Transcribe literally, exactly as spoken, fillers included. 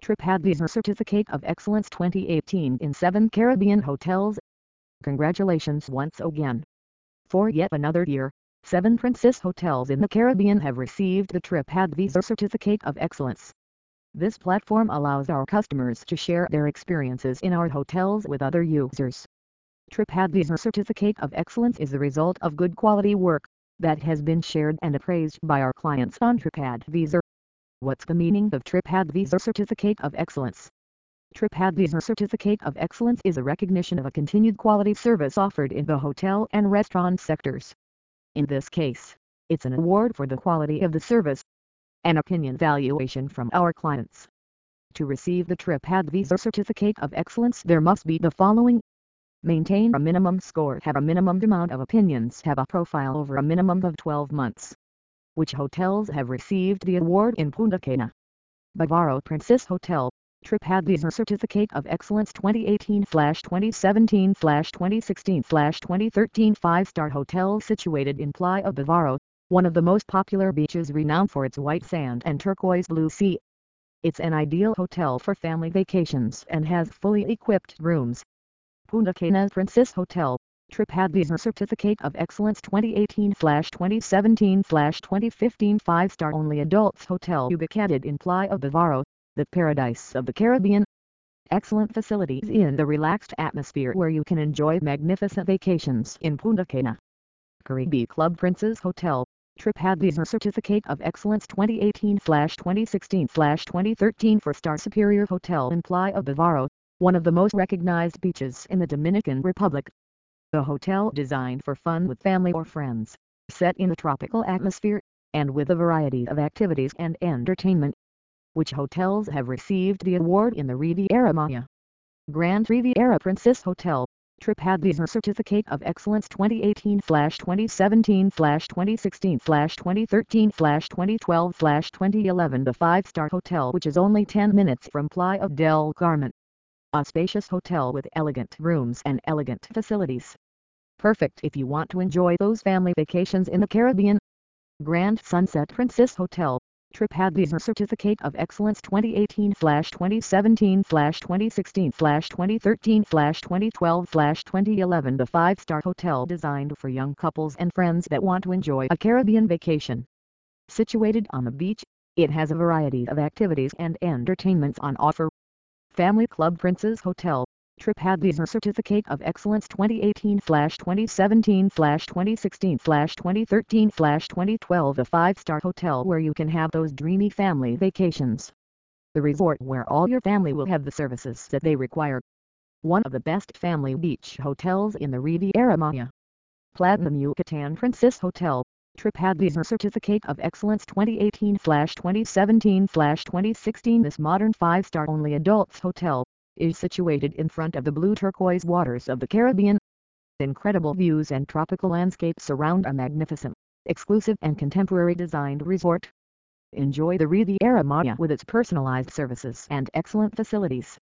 TripAdvisor Certificate of Excellence twenty eighteen in seven Caribbean hotels. Congratulations once again. For yet another year, seven Princess hotels in the Caribbean have received the TripAdvisor Certificate of Excellence. This platform allows our customers to share their experiences in our hotels with other users. TripAdvisor Certificate of Excellence is the result of good quality work that has been shared and appraised by our clients on TripAdvisor. What's the meaning of TripAdvisor Certificate of Excellence? TripAdvisor Certificate of Excellence is a recognition of a continued quality service offered in the hotel and restaurant sectors. In this case, it's an award for the quality of the service, an opinion valuation from our clients. To receive the TripAdvisor Certificate of Excellence, there must be the following: maintain a minimum score, have a minimum amount of opinions, have a profile over a minimum of twelve months. Which hotels have received the award in Punta Cana? Bavaro Princess Hotel, TripAdvisor Certificate of Excellence twenty eighteen twenty seventeen twenty sixteen twenty thirteen five-star hotel situated in Playa Bavaro, one of the most popular beaches renowned for its white sand and turquoise blue sea. It's an ideal hotel for family vacations and has fully equipped rooms. Punta Cana Princess Hotel, TripAdvisor Certificate of Excellence twenty eighteen twenty seventeen twenty fifteen five-star only adults hotel ubicated in Playa Bavaro, the paradise of the Caribbean. Excellent facilities in the relaxed atmosphere where you can enjoy magnificent vacations in Punta Cana. Caribe Club Princess Hotel, TripAdvisor Certificate of Excellence twenty eighteen twenty sixteen twenty thirteen four-star Superior Hotel in Playa Bavaro, one of the most recognized beaches in the Dominican Republic. A hotel designed for fun with family or friends, set in a tropical atmosphere, and with a variety of activities and entertainment. Which hotels have received the award in the Riviera Maya? Grand Riviera Princess Hotel, TripAdvisor Certificate of Excellence twenty eighteen twenty seventeen twenty sixteen twenty thirteen twenty twelve twenty eleven The five-star hotel, which is only ten minutes from Playa del Carmen. A spacious hotel with elegant rooms and elegant facilities. Perfect if you want to enjoy those family vacations in the Caribbean. Grand Sunset Princess Hotel, TripAdvisor Certificate of Excellence twenty eighteen twenty seventeen twenty sixteen twenty thirteen twenty twelve twenty eleven The five-star hotel designed for young couples and friends that want to enjoy a Caribbean vacation. Situated on the beach, it has a variety of activities and entertainments on offer. Family Club Princess Hotel, TripAdvisor Certificate of Excellence twenty eighteen twenty seventeen twenty sixteen twenty thirteen twenty twelve A five-star hotel where you can have those dreamy family vacations. The resort where all your family will have the services that they require. One of the best family beach hotels in the Riviera Maya. Platinum Yucatan Princess Hotel, TripAdvisor Certificate of Excellence twenty eighteen twenty seventeen twenty sixteen This modern five-star only adults hotel is situated in front of the blue turquoise waters of the Caribbean. Incredible views and tropical landscapes surround a magnificent, exclusive and contemporary designed resort. Enjoy the Riviera Maya with its personalized services and excellent facilities.